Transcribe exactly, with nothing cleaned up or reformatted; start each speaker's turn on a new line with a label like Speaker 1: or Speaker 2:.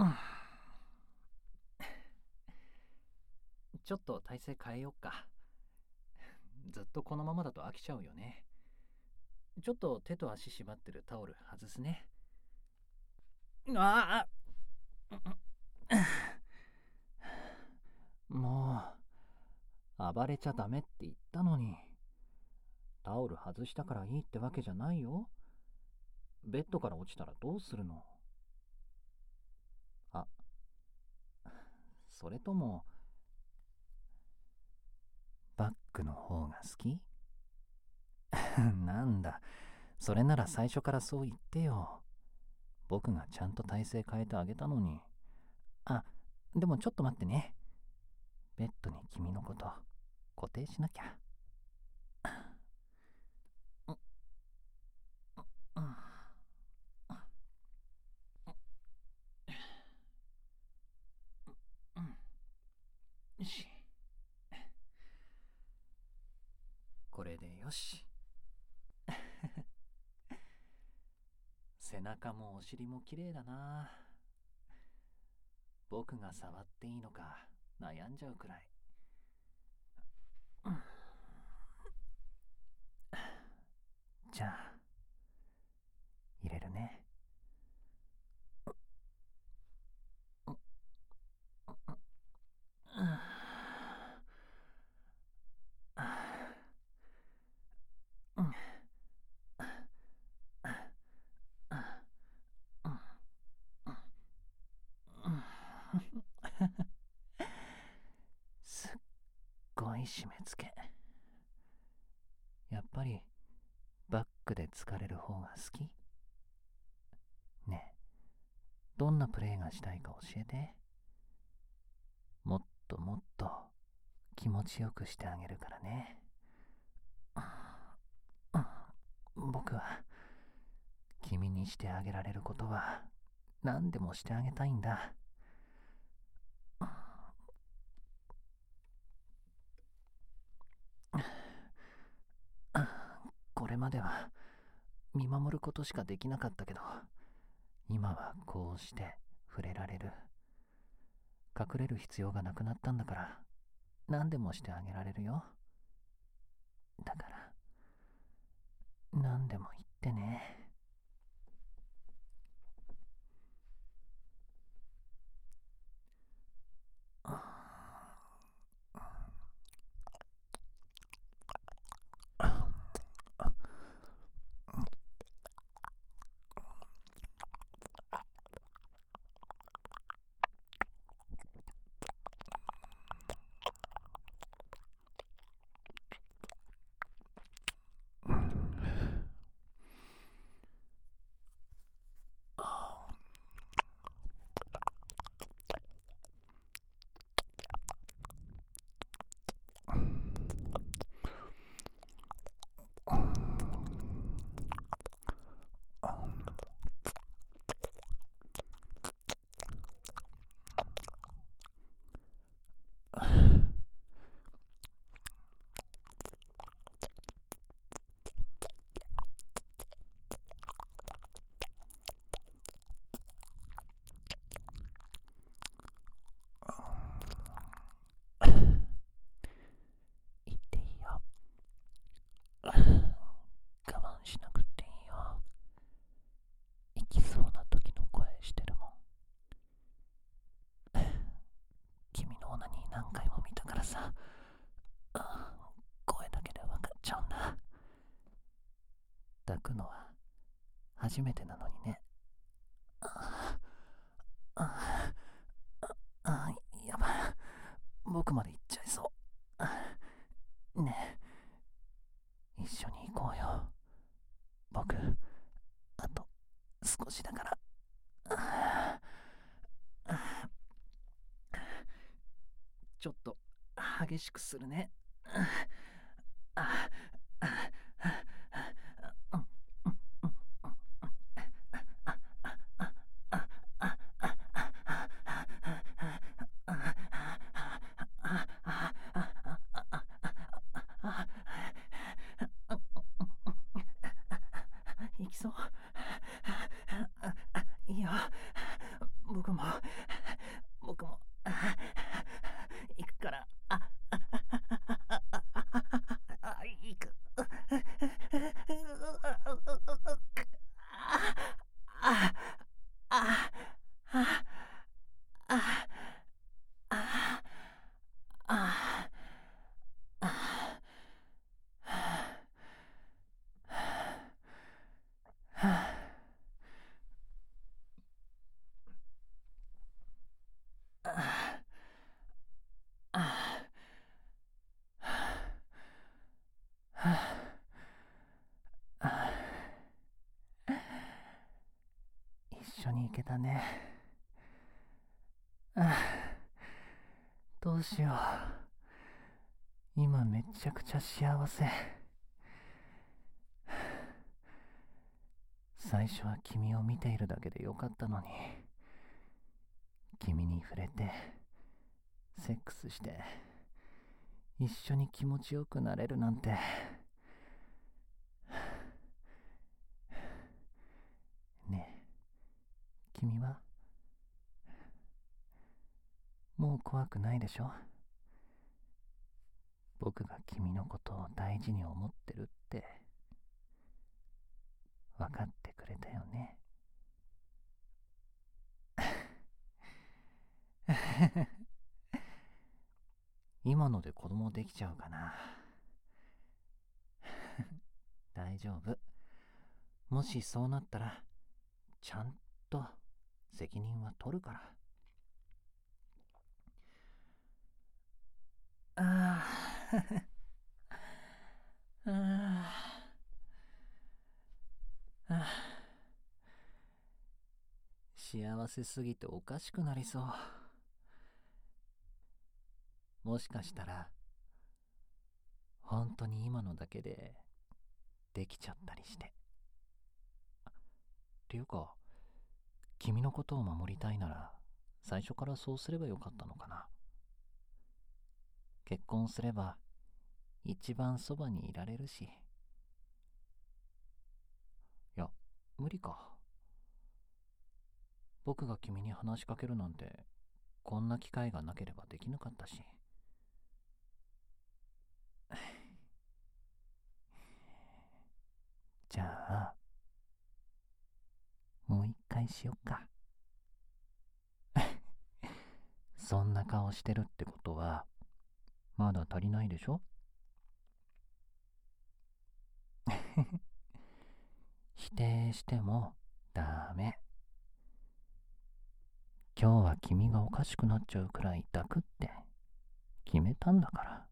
Speaker 1: ちょっと体勢変えよっか。ずっとこのままだと飽きちゃうよね。ちょっと手と足縛ってるタオル外すね。ああもう暴れちゃダメって言ったのに。タオル外したからいいってわけじゃないよ。ベッドから落ちたらどうするの？あ、それともバックの方が好き？なんだ、それなら最初からそう言ってよ。僕がちゃんと体勢変えてあげたのに。あ、でもちょっと待ってね。ベッドに君のこと固定しなきゃ。よし。これでよし。背中もお尻も綺麗だな。僕が触っていいのか悩んじゃうくらい。じゃあ入れるね。すっごい締め付け。やっぱりバックで疲れる方が好き？ねえ、どんなプレーがしたいか教えて。もっともっと気持ちよくしてあげるからね。僕は君にしてあげられることは何でもしてあげたいんだ。これまでは見守ることしかできなかったけど、今はこうして触れられる。隠れる必要がなくなったんだから、何でもしてあげられるよ。だから何でも言ってね。言っていいよ。我慢しなくていいよ。行きそうな時の声してるもん。君のオナニー何回も見たからさ、声だけで分かっちゃうんだ。抱くのは初めてなのにね。あああ、やばい、僕まで行っちゃいそう。ねえ、一緒に行こうよ。僕あと少しだから。ちょっと激しくするね。行きそう。いいよ、 僕も僕も行くから。あああああ行く。ああああああ一緒に行けたね。どうしよう。今めちゃくちゃ幸せ。最初は君を見ているだけでよかったのに、君に触れてセックスして一緒に気持ちよくなれるなんて。ねえ、君はもう怖くないでしょ？僕が君のことを大事に思ってるって分かってくれたよね。今ので子供できちゃうかな。大丈夫。もしそうなったらちゃんと責任は取るから。ああああ、幸せすぎておかしくなりそう。もしかしたら本当に今のだけでできちゃったりして。っていうか、君のことを守りたいなら最初からそうすればよかったのかな。結婚すれば一番そばにいられるし。いや、無理か。僕が君に話しかけるなんてこんな機会がなければできなかったし。じゃあもう一回しよっか。そんな顔してるってことはまだ足りないでしょ？否定してもダメ。今日は君がおかしくなっちゃうくらい抱くって決めたんだから。